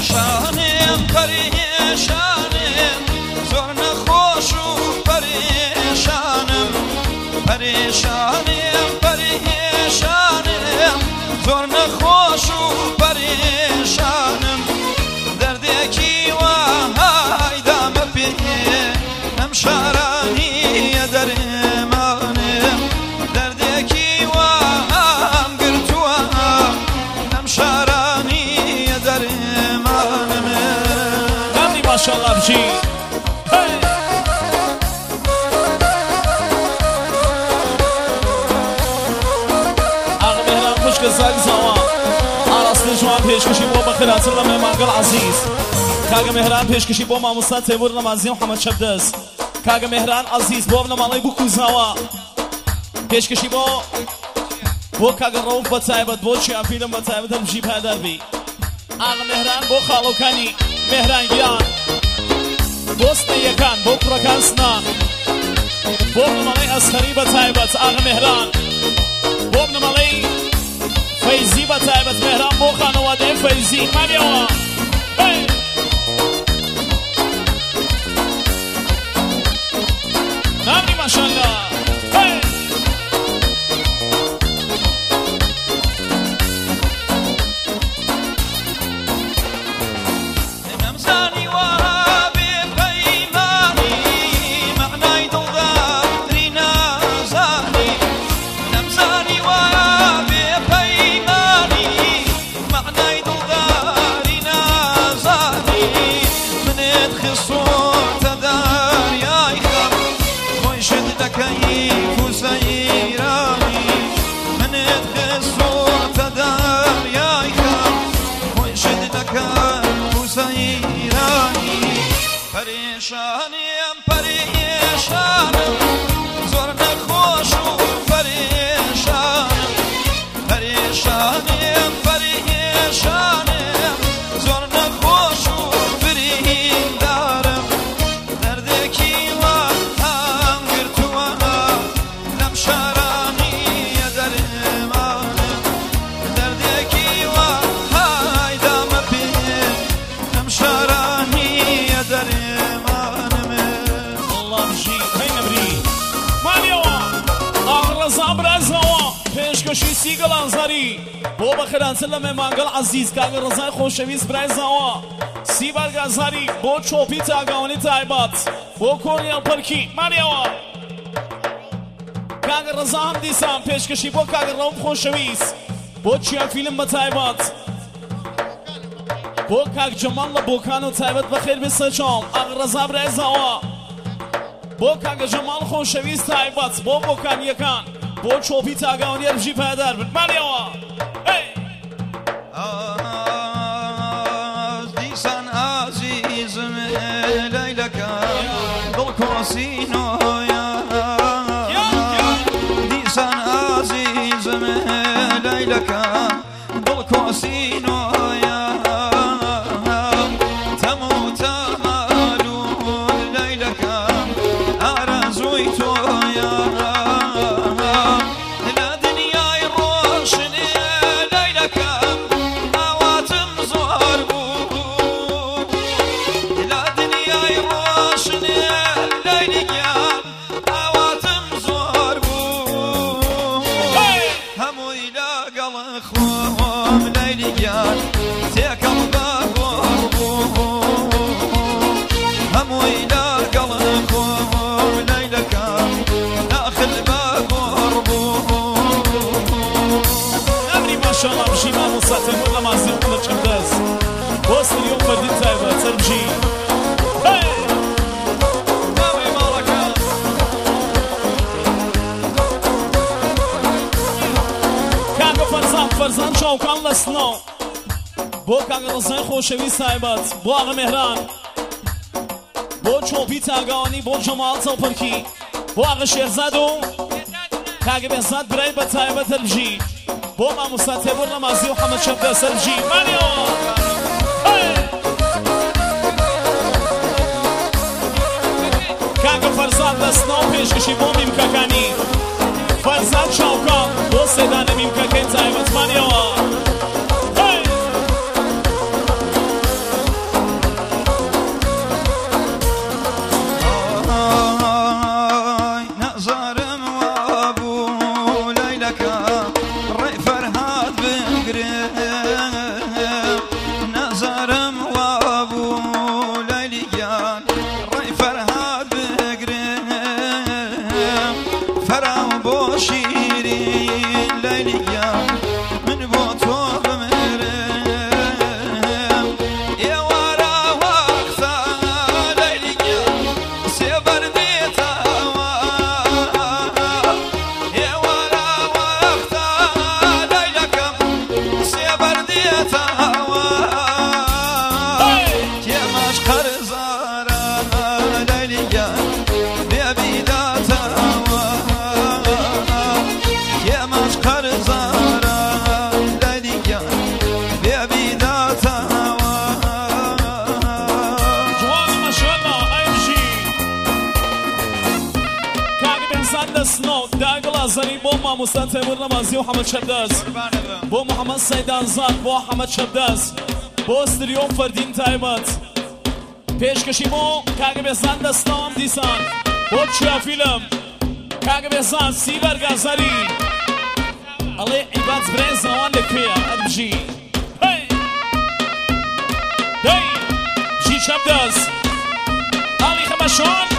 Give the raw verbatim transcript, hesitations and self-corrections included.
پریشانم پریشانم زۆر نەخۆش و پریشانم پریشانم پریشانم زۆر نەخۆش و پریشانم دەردێکی وای دامە پێ ئەم شارانیە دەرمانم دەردێکی وام گرتووە ئەم شارانیە دەرمانم نامی ماشاءالله بچی زاگ زاوا ئاراستن جوان پێشکەشی بۆ بەخێراتر لە مێمانگەڵ عەزیز کاگە مێهران پێشکەشی بۆ مامۆستا تێبور نەمازی محەممەد شەبدەست کاگە مێهران عەزیز بۆ بنەماڵەی بکوزاوە پێشکەشی بۆ بۆ کاگە ڕەوف بە تایبەت بۆ چیاپیلم بە تایبەت هەمژی پایداربی ئاغا مێهران بۆ خاڵۆکانی مێهران گیان بۆ ستەیەکان بۆ کوڕەکان سنان بۆ بنەماڵەی ئەسخەری بە تایبەت ئاغا مێهران بۆ بنەماڵەی فەیزی بە تایبەت مێهران بۆ خانەوادەی فەیزی ماریەوە نامی ماشاءالله پریشانم پریشانم زۆر نەخۆش و پریشانم پریشانم پریشانم زۆر نەخۆش و بریندارم دەردێکی وا هەم گرتووە لەم شارانیە دەرمانم دەردێکی وا های دامە پێ لەم شارانیە دەرمانم الله بژی هەی نەبری مالیەوە ئاغڕەزا برازەوە پێشکەشی سیگەڵ ئازاری بۆ بەخێراتر لە مێمانگەڵ عەزیز کاگە ڕەزای خۆشەویست برایزەوە سی بەرگازاری بۆ چۆپی تاگاوانی تایبەت بۆ کۆڕیان پەرکی ماریەوە کاگە ڕەزا هەم دیسان پێشکەشی بۆ کاگە ڕەوف خۆشەویست بۆ چیافیلم بە تایبەت بۆ کاک جەمال لە بۆکان و تایبەت بەخێر بێسە چۆم ئاغا ڕەزا برایزەوە بۆ کاگە جەمال خۆشەویست تایبەت بۆ بۆکانیەکان بۆ چۆپی تاگاوانی هەربژی پایدار بن ماریەوە دیسان عەزیزم لەیلەکان دڵکۆسینۆیە دیسان عەزیزم لەیلەکان دڵکۆسینۆیە تەموو تەمال و لەیلەکان ئارەزووی تۆیە لە دنیای ڕۆشنێ لەیلەکان ئاواتم زۆر بوو لە دنیای ڕۆشنێ لەیلەکان ئاواتم زۆر بوو هەمووی لەگەڵ خۆم لەیلەکان تێکەڵ بە گۆڕ بوو هەمووی لەگەڵ خۆم لەیلەکان داخل بە گۆڕ بوو نەبری ماشاءالله بژی مامۆستا تێبور نەمازی محەممەد شەبدەست بۆ سریۆ فەردی تایبەت هەربژی ناوی ماڵەکان کاگە فەرزان فەرزان چاوکان لە سنەو بۆ کاگە ڕەزای خۆشەویست تایبەت بۆ ئاغا مێهران بۆ چۆپی تاگاوانی بۆ جەمال چەوپەرکی بۆ ئاغا شێرزاد و کاگە بێزاد برای بە تایبەت هەربژی بۆ مامۆستا تێبور نەمازی محەممەد شەبدەست هەربژی ماریەوە کاگە فەرزاد لە سنەو پێشکەشی بۆ میمکەکانی فەرزاد چاوکان بۆ سێدانە میمکەکەی تایبەت ماریەوە تو شیرین لیلیا من با تو بمیرم یه وارا وقتا لیلیا سیبر دیتا یه وارا وقتا لیلکم سیبر دیتا که مشقر زارا لیلیا سنو داقل ازنی بو ماموستا تیمور نمازی و حمد شبداز بو محمد سیدان زاد بو حمد شبداز بو استریو فردین تایمت پیشکشی بو کاغ بزن دستام دیسان بو چیا فیلم کاغ بزن سی برگازاری علی عباد برین زمان لکویا ادبجی هی هی جی شبداز علی خمشان